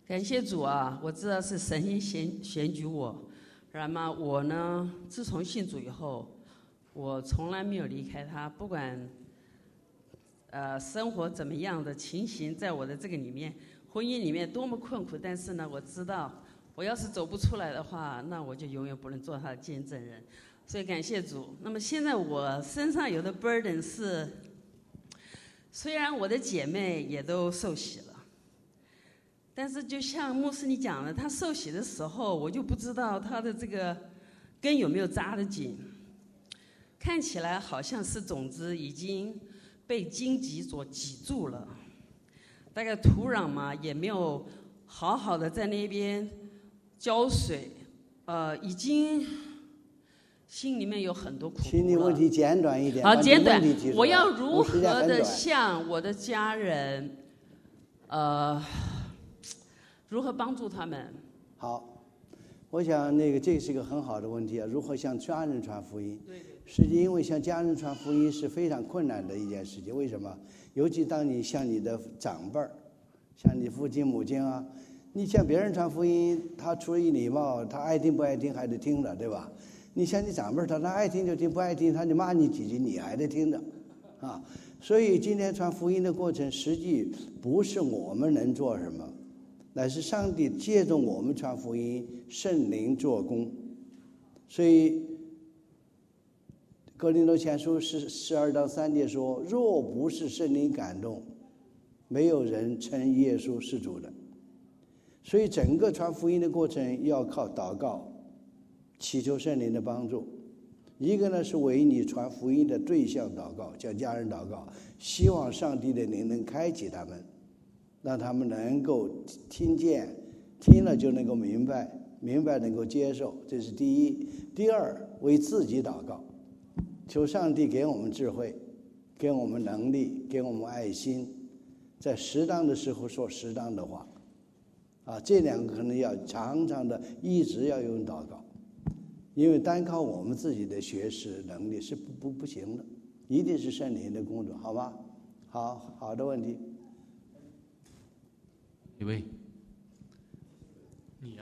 感谢主啊！我知道是神选举我，那么我呢，自从信主以后，我从来没有离开他，不管生活怎么样的情形，在我的这个里面，婚姻里面多么困苦，但是呢，我知道我要是走不出来的话，那我就永远不能做他的见证人。所以感谢主。那么现在我身上有的 burden 是，虽然我的姐妹也都受洗了。但是就像牧师你讲的，他受洗的时候，我就不知道他的这个根有没有扎得紧。看起来好像是种子已经被荆棘所挤住了，大概土壤嘛也没有好好的在那边浇水，已经心里面有很多苦毒了。 请你问题简短一点。 好，简短。我要如何的向我的家人，如何帮助他们？ 好，我想这是一个很好的问题啊。如何向家人传福音？ 对。 实际因为向家人传福音是非常困难的一件事情。为什么？尤其当你向你的长辈儿，像你父亲母亲啊，你向别人传福音，他出于礼貌，他爱听不爱听还得听着，对吧？你向你长辈儿，他爱听就听，不爱听他就骂你几句，你还得听着，啊。所以今天传福音的过程，实际不是我们能做什么。乃是上帝借着我们传福音，圣灵做工。所以哥林多前书12章3节说，若不是圣灵感动，没有人称耶稣是主的。所以整个传福音的过程要靠祷告，祈求圣灵的帮助。一个呢是为你传福音的对象祷告，向家人祷告，希望上帝的灵能开启他们，让他们能够听见，听了就能够明白，明白能够接受，这是第一。第二，为自己祷告，求上帝给我们智慧，给我们能力，给我们爱心，在适当的时候说适当的话。这两个可能要常常的一直要用祷告，因为单靠我们自己的学识能力是不行的，一定是圣灵的工作，好吧？好的问题。 一位，你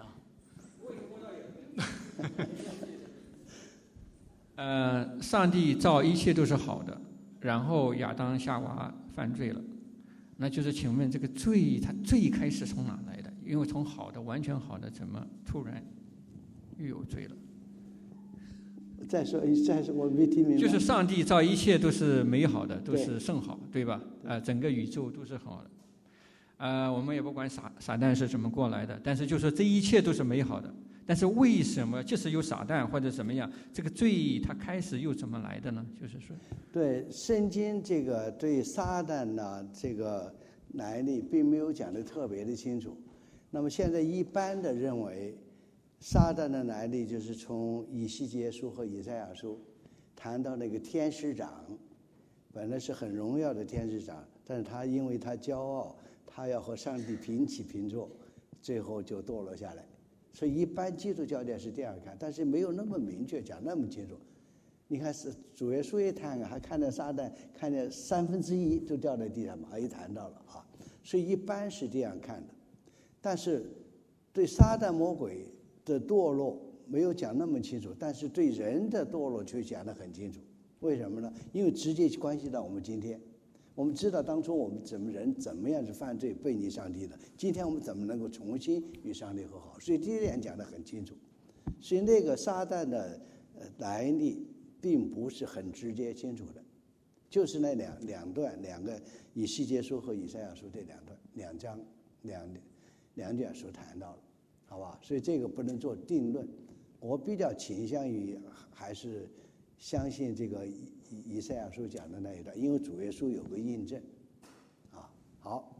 啊？上帝造一切都是好的，然后亚当夏娃犯罪了，那就是请问这个罪，它最开始从哪来的？因为从好的完全好的，怎么突然又有罪了？ 再说，我没听明白。 就是上帝造一切都是美好的，都是甚好，对吧？整个宇宙都是好的。我们也不管撒旦是怎么过来的，但是就说这一切都是美好的。但是为什么就是有撒旦或者怎么样，这个罪它开始又怎么来的呢？就是说， 对圣经这个对撒旦呢这个来历并没有讲得特别的清楚。那么现在一般的认为，撒旦的来历就是从以西结书和以赛亚书谈到那个天使长，本来是很荣耀的天使长，但是他因为他骄傲，他要和上帝平起平坐，最后就堕落下来。所以一般基督教典是这样看，但是没有那么明确讲那么清楚。你看是主耶稣也谈还看到撒旦，看见1/3就掉在地上嘛，也谈到了啊。所以一般是这样看的，但是对撒旦魔鬼的堕落没有讲那么清楚，但是对人的堕落却讲得很清楚。为什么呢？因为直接关系到我们今天。我们知道当初我们人怎么样是犯罪背逆上帝的，今天我们怎么能够重新与上帝和好，所以这一点讲得很清楚。所以那个撒旦的来历并不是很直接清楚的，就是那两段，两个以西结书和以赛亚书这两段两章两卷书谈到了，好吧？所以这个不能做定论。我比较倾向于还是相信这个以赛亚书讲的那一段，因为主耶稣有个印证，好。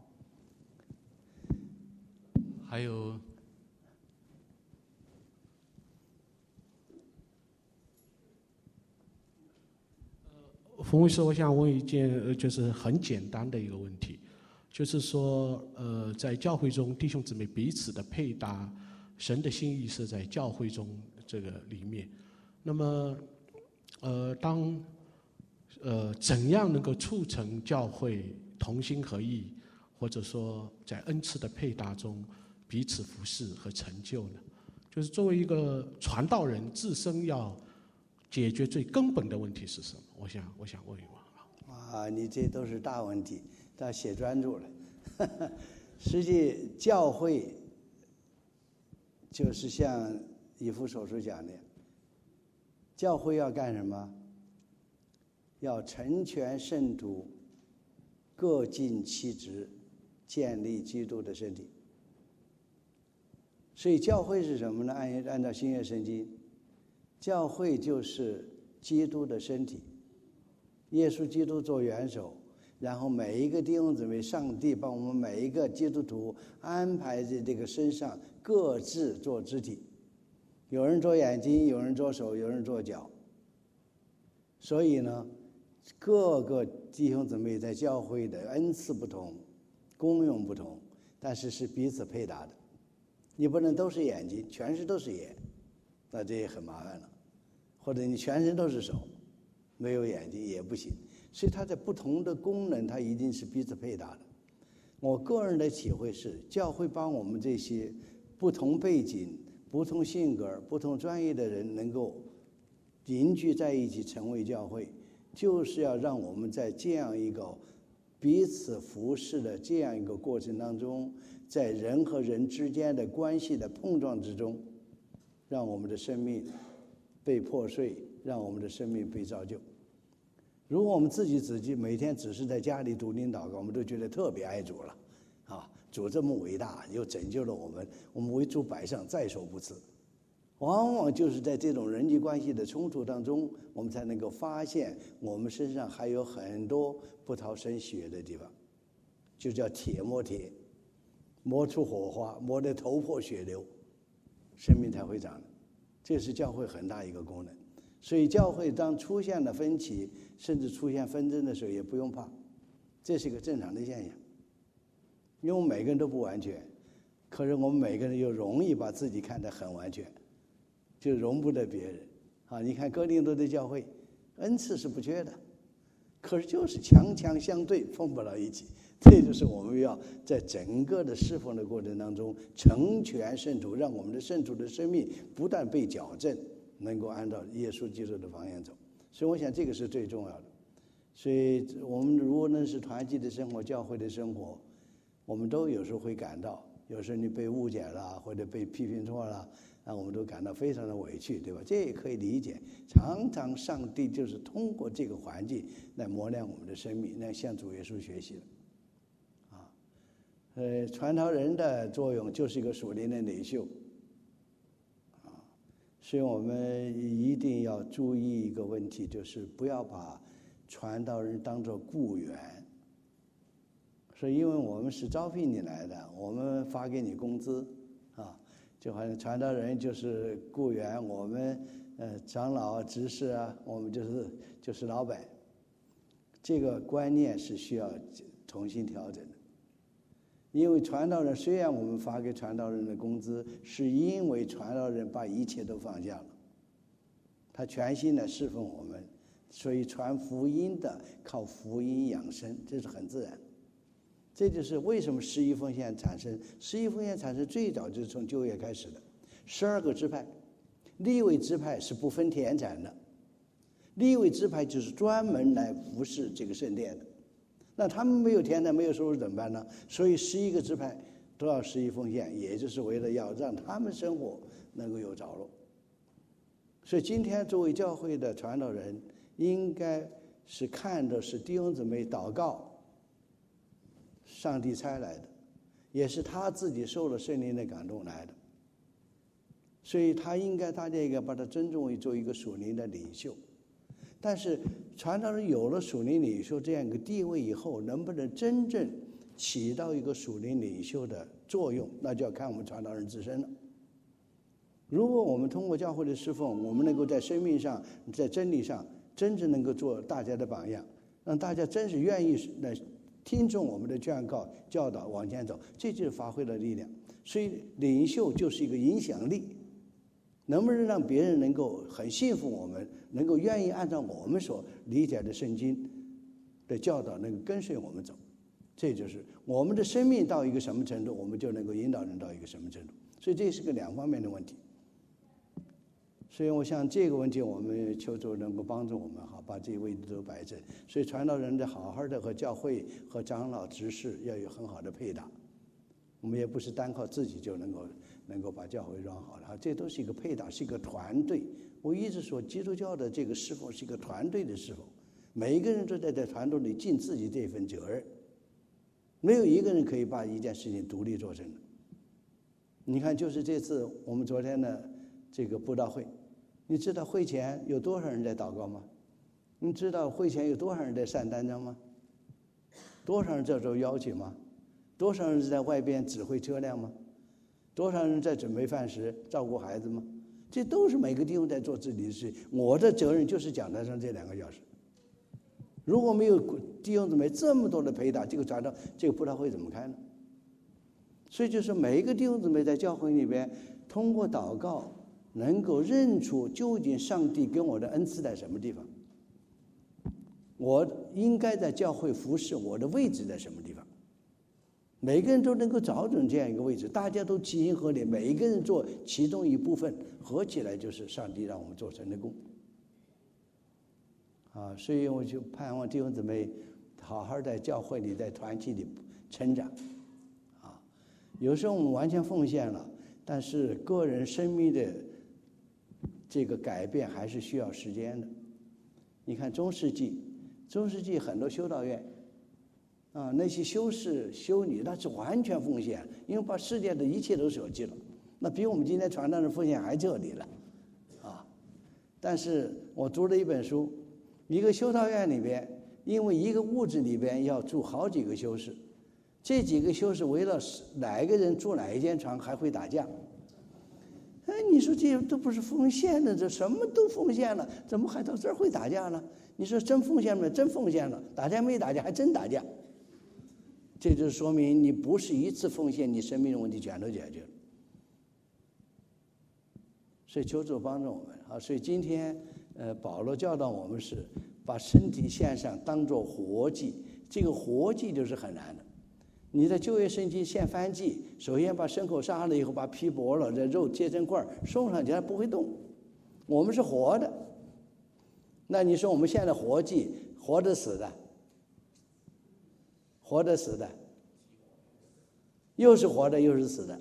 还有， 冯牧师，我想问一件就是很简单的一个问题，就是说在教会中弟兄姊妹彼此的配搭，神的心意是在教会中这个里面，那么怎样能够促成教会同心合意，或者说在恩赐的配搭中彼此服侍和成就呢？就是作为一个传道人，自身要解决最根本的问题是什么？我想问一问啊，你这都是大问题，到写专著了。实际教会就是像以弗所书讲的，教会要干什么？要成全圣徒，各尽其职，建立基督的身体。所以教会是什么呢？按照新约圣经，教会就是基督的身体，耶稣基督做元首，然后每一个弟兄姊妹，上帝帮我们每一个基督徒安排在这个身上，各自做肢体。有人做眼睛，有人做手，有人做脚。所以呢，各个弟兄姊妹在教会的恩赐不同，功用不同，但是是彼此配搭的。你不能都是眼睛，全身都是眼，那这也很麻烦了。或者你全身都是手，没有眼睛也不行。所以它在不同的功能，它一定是彼此配搭的。我个人的体会是，教会帮我们这些不同背景、不同性格、不同专业的人能够凝聚在一起成为教会，就是要让我们在这样一个彼此服侍的这样一个过程当中，在人和人之间的关系的碰撞之中，让我们的生命被破碎，让我们的生命被造就。如果我们自己每天只是在家里读经祷告，我们都觉得特别爱主了，啊，主这么伟大，又拯救了我们，我们为主摆上，在所不辞。往往就是在这种人际关系的冲突当中，我们才能够发现我们身上还有很多不讨神喜悦的地方，就叫铁磨铁，磨出火花，磨得头破血流，生命才会长的。这是教会很大一个功能。所以教会当出现了分歧，甚至出现纷争的时候，也不用怕，这是一个正常的现象。因为我们每个人都不完全，可是我们每个人又容易把自己看得很完全，就容不得别人。啊，你看哥林多的教会，恩赐是不缺的，可是就是强强相对，碰不到一起。这就是我们要在整个的侍奉的过程当中，成全圣徒，让我们的圣徒的生命不断被矫正，能够按照耶稣基督的方向走。所以我想这个是最重要的。所以我们无论是团契的生活、教会的生活，我们都有时候会感到，有时候你被误解了，或者被批评错了，我们都感到非常的委屈，对吧？这也可以理解。常常上帝就是通过这个环境来磨练我们的生命，来向主耶稣学习的。传道人的作用就是一个属灵的领袖，所以我们一定要注意一个问题，就是不要把传道人当作雇员。说因为我们是招聘你来的，我们发给你工资，就好像传道人就是雇员，我们长老执事啊，我们就是老板。这个观念是需要重新调整的。因为传道人，虽然我们发给传道人的工资，是因为传道人把一切都放下了，他全心的侍奉我们，所以传福音的靠福音养生，这是很自然。这就是为什么十一奉献产生。十一奉献产生最早就是从旧约开始的，12个支派，利未支派是不分田产的，利未支派就是专门来服侍这个圣殿的。那他们没有田产，没有收入怎么办呢？所以11个支派都要十一奉献，也就是为了要让他们生活能够有着落。所以今天作为教会的传道人，应该是看的是弟兄姊妹祷告，上帝差来的，也是他自己受了圣灵的感动来的。所以他应该大家应该把他尊重为做一个属灵的领袖。但是传道人有了属灵领袖这样一个地位以后，能不能真正起到一个属灵领袖的作用，那就要看我们传道人自身了。如果我们通过教会的侍奉，我们能够在生命上、在真理上真正能够做大家的榜样，让大家真是愿意来听从我们的劝告、教导往前走，这就是发挥了力量。所以领袖就是一个影响力，能不能让别人能够很信服我们，能够愿意按照我们所理解的圣经的教导，能够跟随我们走， 这就是我们的生命到一个什么程度，我们就能够引导人到一个什么程度。所以这是个两方面的问题。所以我想这个问题，我们求主能够帮助我们把这些位置都摆正。所以传道人得好好的和教会和长老执事要有很好的配搭。我们也不是单靠自己就能够把教会装好了，这都是一个配搭，是一个团队。我一直说，基督教的这个侍奉是一个团队的侍奉，每一个人都在这团队里尽自己这份责任，没有一个人可以把一件事情独立做成的。你看，就是这次我们昨天的这个布道会，你知道会前有多少人在祷告吗？你知道会前有多少人在散单张吗？多少人在做邀请吗？多少人在外边指挥车辆吗？多少人在准备饭食、照顾孩子吗？这都是每个弟兄在做自己的事。我的责任就是讲台上这2个小时。如果没有弟兄姊妹这么多的陪打，这个传道这个布道会怎么开呢？所以就是每一个弟兄姊妹在教会里边，通过祷告能够认出究竟上帝跟我的恩赐在什么地方，我应该在教会服侍，我的位置在什么地方。每个人都能够找准这样一个位置，大家都齐心合力，每一个人做其中一部分，合起来就是上帝让我们做成的功。所以我就盼望弟兄姊妹好好在教会里、在团体里成长。有时候我们完全奉献了，但是个人生命的这个改变还是需要时间的。你看中世纪很多修道院。那些修士修女那是完全奉献，因为把世界的一切都舍弃了，那比我们今天传道人奉献还彻底了，但是我读了一本书，一个修道院里边，因为一个屋子里边要住好几个修士，这几个修士为了哪一个人住哪一间床还会打架。你说这都不是奉献的，这什么都奉献了，怎么还到这儿会打架呢？你说真奉献了，真奉献了，打架没打架还真打架。这就说明你不是一次奉献，你生命的问题全都解决了。所以求主帮助我们所以今天保罗教导我们是把身体献上，当作活祭。这个活祭就是很难的。你在旧约圣经献燔祭，首先把牲口杀了以后，把皮剥了，这肉切成块送上去，它不会动。我们是活的，那你说我们现在活祭，活的死的，活的死的，又是活的又是死的，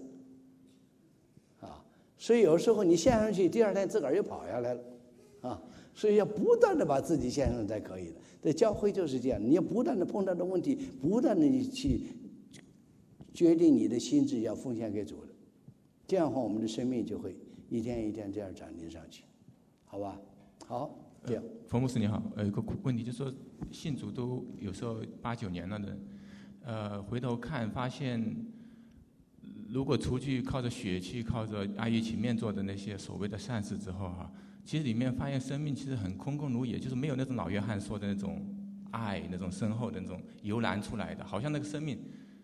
所以有时候你献上去，第2天自个儿又跑下来了，所以要不断的把自己献上才可以的。对，教会就是这样，你要不断的碰到的问题，不断的去决定你的心智要奉献给主的，这样的话我们的生命就会一天一天这样长进上去，好吧？好，这样。 冯牧师你好，有个问题就是说，信主都有时候8、9年了的，回头看发现，如果除去靠着血气、靠着爱欲情面做的那些所谓的善事之后其实里面发现生命其实很空空如也，就是没有那种老约翰说的那种爱、那种深厚的那种油然出来的，好像那个生命。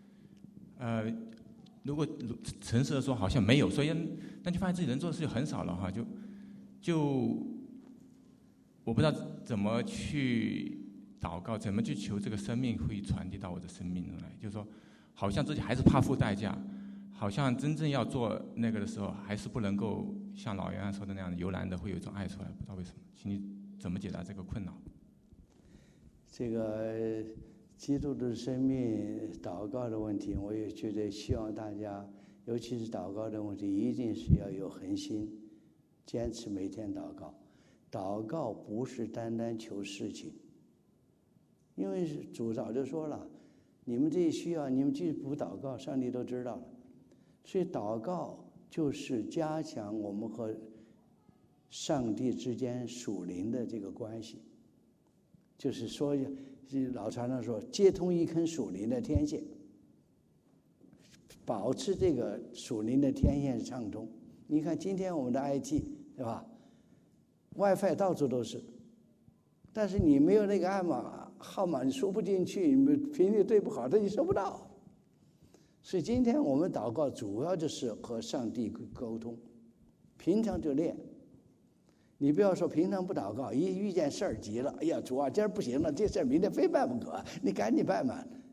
如果诚实的说，好像没有，所以那就发现自己能做的事就很少了就我不知道怎么去祷告，怎么去求这个生命会传递到我的生命中来。就是说，好像自己还是怕付代价，好像真正要做那个的时候，还是不能够像老约翰说的那样油然的会有一种爱出来，不知道为什么，请你怎么解答这个困扰？ 这个基督的生命祷告的问题，我也觉得希望大家，尤其是祷告的问题，一定是要有恒心，坚持每天祷告。祷告不是单单求事情，因为主早就说了，你们这需要，你们既不祷告，上帝都知道了。所以祷告就是加强我们和上帝之间属灵的这个关系，就是说老传道说接通一根属灵的天线，保持这个属灵的天线畅通。你看今天我们的 IT 对吧， WiFi 到处都是，但是你没有那个号码你输不进去，你频率对不好，它你收不到。所以今天我们祷告主要就是和上帝沟通，平常就练。你不要说平常不祷告，一遇见事儿急了，哎呀主啊，今儿不行了，这事儿明天非办不可，你赶紧办吧。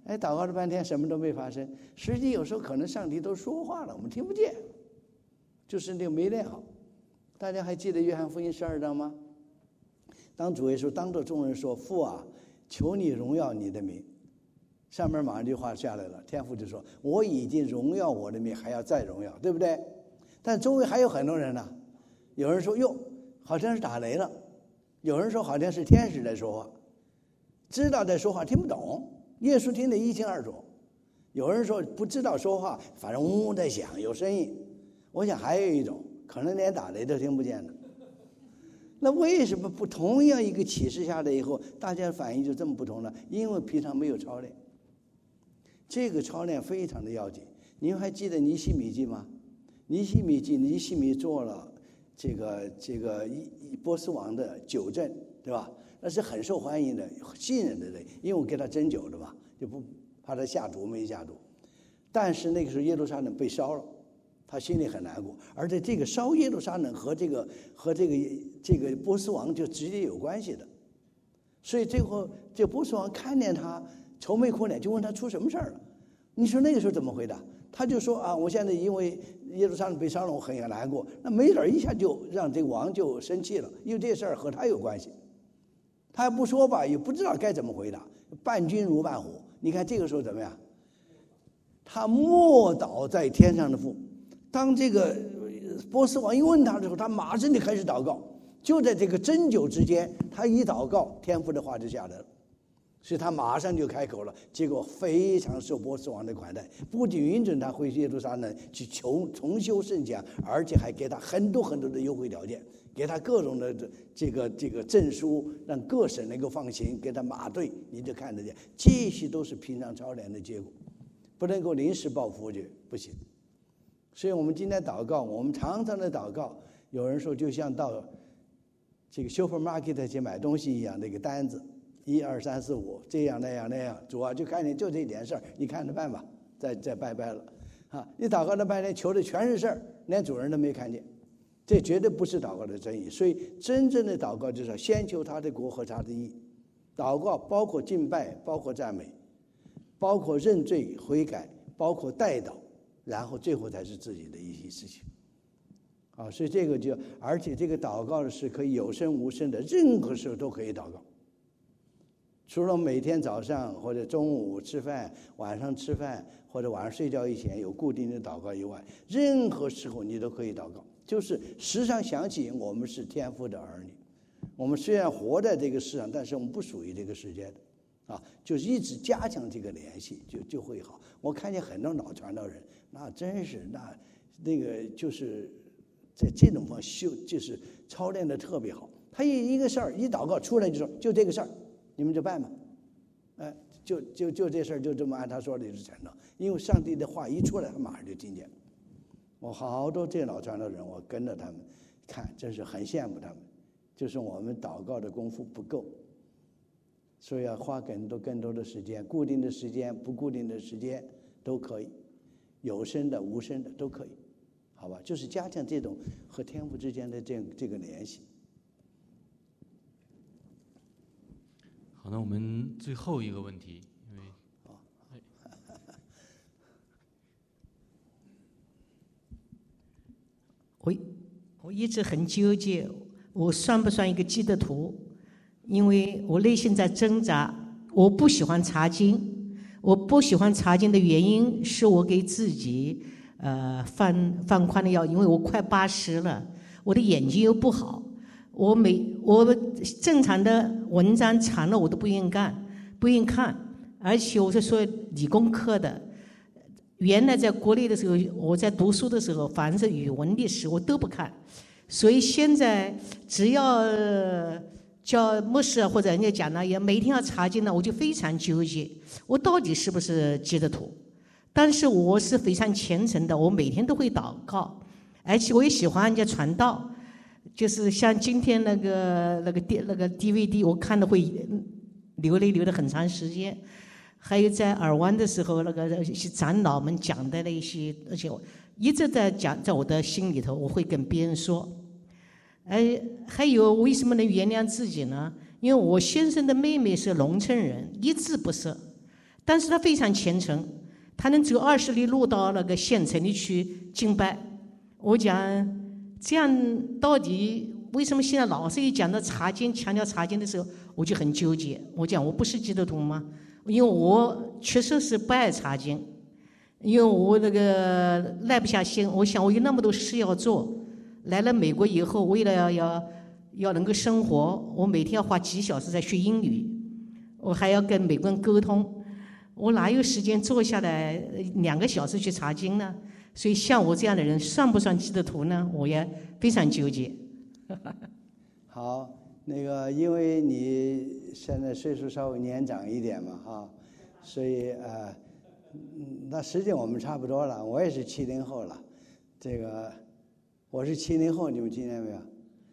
哎，祷告了半天什么都没发生。实际有时候可能上帝都说话了，我们听不见，就是那个没练好。大家还记得约翰福音12章吗？当主耶稣当着众人说：“父啊，求你荣耀你的名。”上面马上这句话下来了，天父就说：“我已经荣耀我的名，还要再荣耀，对不对？”但周围还有很多人呢，有人说：“哟，好像是打雷了。”有人说好像是天使在说话，知道在说话听不懂，耶稣听得一清二楚。有人说不知道说话，反正嗡嗡在响，有声音。我想还有一种可能连打雷都听不见的。那为什么不同样一个启示下来以后，大家反应就这么不同呢？因为平常没有操练。这个操练非常的要紧。你们还记得尼希米记吗？尼希米做了这个波斯王的酒政，对吧？那是很受欢迎的，信任的人，因为我给他斟酒的吧，就不怕他下毒没下毒。但是那个时候耶路撒冷被烧了，他心里很难过，而且这个烧耶路撒冷和这个波斯王就直接有关系的。所以最后这波斯王看见他愁眉苦脸，就问他出什么事儿了。你说那个时候怎么回答？他就说啊，我现在因为耶路撒冷被烧了，我很难过。那没准一下就让这个王就生气了，因为这事儿和他有关系。他还不说吧，也不知道该怎么回答，伴君如伴虎。你看这个时候怎么样？他默祷在天上的父。当这个波斯王一问他的时候，他马上就开始祷告。就在这个斟酒之间，他一祷告，天父的话就下来了。所以他马上就开口了，结果非常受波斯王的款待，不仅允准他回耶路撒冷去重修圣讲，而且还给他很多的优惠条件，给他各种的这个证书，让各省能够放行，给他马队，你就看得见，这些都是平常操练的结果，不能够临时抱佛脚，不行。所以我们今天祷告，我们常常的祷告，有人说就像到这个 supermarket 去买东西一样，那个单子1、2、3、4、5，这样那样，主啊就看见就这点事儿，你看着办吧，再拜了，啊，你祷告了半天，求的全是事儿，连主人都没看见，这绝对不是祷告的真意。所以真正的祷告就是要先求他的国和他的义。祷告包括敬拜，包括赞美，包括认罪悔改，包括代祷，然后最后才是自己的一些事情。啊，所以这个而且这个祷告是可以有声无声的，任何时候都可以祷告。除了每天早上或者中午吃饭、晚上吃饭或者晚上睡觉以前有固定的祷告以外，任何时候你都可以祷告。就是时常想起我们是天父的儿女，我们虽然活在这个世上，但是我们不属于这个世界的，啊，就是一直加强这个联系，就会好。我看见很多老传道人，那真是那个就是在这种方就是操练的特别好。他一个事儿一祷告出来就说就这个事儿。你们就办吧，就这事儿就这么按他说的就成了，因为上帝的话一出来，他马上就听见。我好多这老传道人，我跟着他们看，真是很羡慕他们。就是我们祷告的功夫不够，所以要花更多的时间，固定的时间、不固定的时间都可以，有声的、无声的都可以，好吧？就是加强这种和天父之间的这个联系。 好，那我们最后一个问题，因为我一直很纠结，我算不算一个基督徒？因为我内心在挣扎。我不喜欢查经，我不喜欢查经的原因是我给自己放宽的药，因为我快80了，我的眼睛又不好。我正常的文章长了我都不愿意看，而且我是说理工科的，原来在国内的时候，我在读书的时候，凡是语文历史我都不看，所以现在只要叫牧师或者人家讲了，也每天要查经呢，我就非常纠结，我到底是不是基督徒？但是我是非常虔诚的，我每天都会祷告，而且我也喜欢人家传道。就是像今天那个 DVD， 我看的会流泪流得很长时间。还有在尔湾的时候，那个长老们讲的那些，而且我一直在讲，在我的心里头，我会跟别人说。还有为什么能原谅自己呢？因为我先生的妹妹是农村人，一字不识， 但是他非常虔诚，他能走20里路到那个县城里去敬拜。我讲这样到底为什么现在老是一讲到查经，强调查经的时候，我就很纠结。我讲我不是基督徒吗？因为我确实是不爱查经，因为我那个耐不下心。我想我有那么多事要做，来了美国以后，为了要能够生活，我每天要花几小时在学英语，我还要跟美国人沟通，我哪有时间坐下来2个小时去查经呢？所以像我这样的人算不算基督徒呢？我也非常纠结。 好，那个因为你现在岁数稍微年长一点嘛，哈，所以那实际我们差不多了。我也是70后了，这个我是70后，你们听见没有？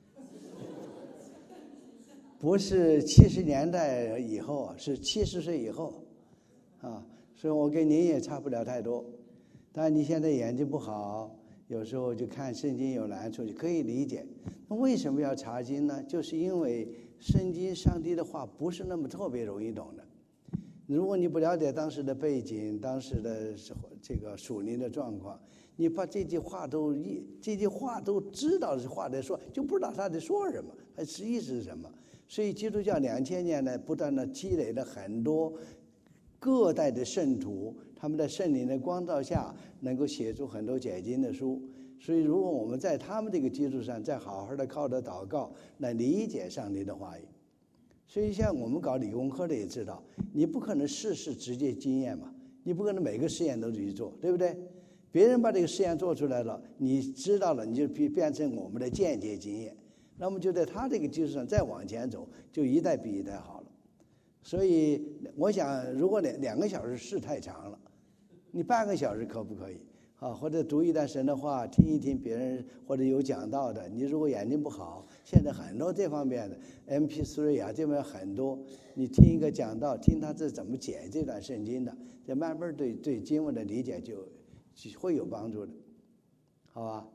不是70年代以后，是70岁以后，啊，所以我跟您也差不了太多。但你现在眼睛不好，有时候就看圣经有难处，就可以理解。那为什么要查经呢？就是因为圣经上帝的话不是那么特别容易懂的。如果你不了解当时的背景，当时的这个属灵的状况，你把这句话都知道是话在说，就不知道他在说什么，它实际是什么。所以基督教2000年来不断的积累了很多各代的圣徒，他们在圣灵的光照下能够写出很多解经的书。所以如果我们在他们这个基础上再好好的靠着祷告来理解上帝的话语，所以像我们搞理工科的也知道，你不可能事事直接经验嘛，你不可能每个实验都去做，对不对？别人把这个实验做出来了，你知道了，你就变成我们的间接经验，那么就在他这个基础上再往前走，就一代比一代好了。所以我想，如果2个小时是太长了，你半个小时可不可以？或者读一段神的话，听一听别人或者有讲道的。你如果眼睛不好，现在很多这方面的 MP3 啊，这边很多，你听一个讲道，听他是怎么解这段圣经的，这慢慢对经文的理解就会有帮助的，好吧？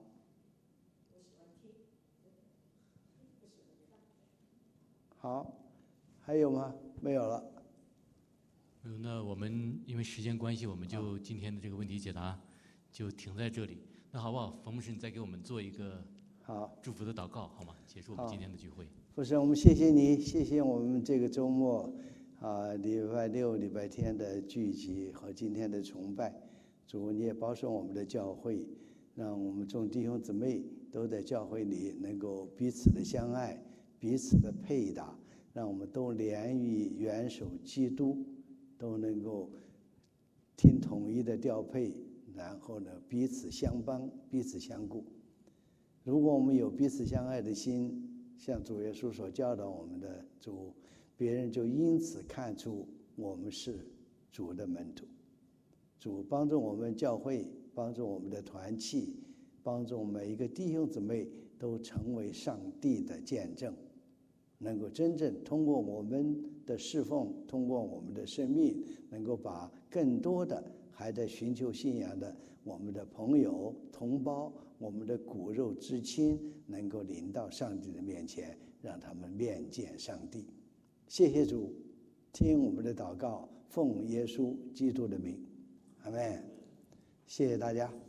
好，还有吗？没有了。 那我们因为时间关系，我们就今天的这个问题解答就停在这里。那好不好，冯牧师，你再给我们做一个祝福的祷告，好吗？结束我们今天的聚会。 不是，我们谢谢你，谢谢我们这个周末礼拜6、礼拜天的聚集和今天的崇拜。主，你也保守我们的教会，让我们众弟兄姊妹都在教会里能够彼此的相爱，彼此的配搭，让我们都连于元首基督，都能够听统一的调配，然后呢彼此相帮，彼此相顾。如果我们有彼此相爱的心，像主耶稣所教导我们的，主，别人就因此看出我们是主的门徒。主帮助我们教会，帮助我们的团契，帮助每一个弟兄姊妹都成为上帝的见证，能够真正通过我们的侍奉，通过我们的生命，能够把更多的还在寻求信仰的我们的朋友、同胞，我们的骨肉之亲，能够领到上帝的面前，让他们面见上帝。谢谢主，听我们的祷告，奉耶稣基督的名，阿们。谢谢大家。